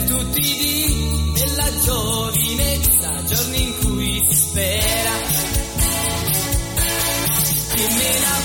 tutti i dì della giovinezza, giorni in cui si spera che me la